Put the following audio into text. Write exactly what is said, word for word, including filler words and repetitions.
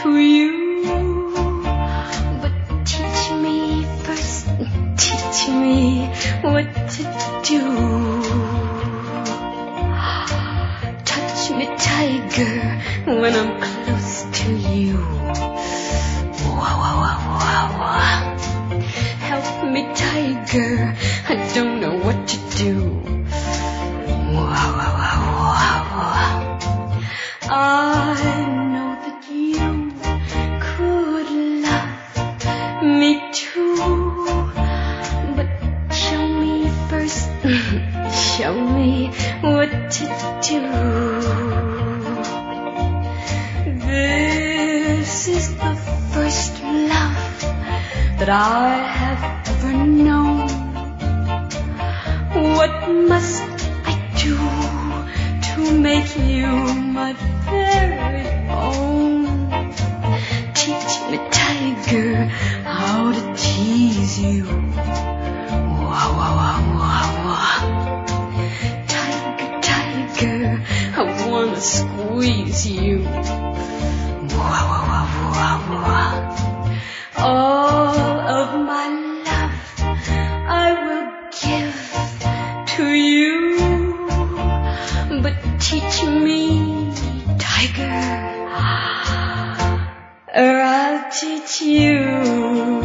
to you. But teach me first, teach me what to do. Touch me, tiger, when I'm close to you. Wah, wah, wah, wah, wah. Help me, tiger, I don't know what to do. Wah, wah, wah, wah, wah. I know that you could love me too, but show me first, show me what to do. This is the first love that I have ever known. What must I do to make you my very own? Teach me, tiger, how to tease you. Wah, wah, wah, wah, wah. Tiger, tiger, I wanna squeeze you. Wah, wah, wah, wah, wah. All of my love I will give to you, but teach me, tiger, or I'll teach you.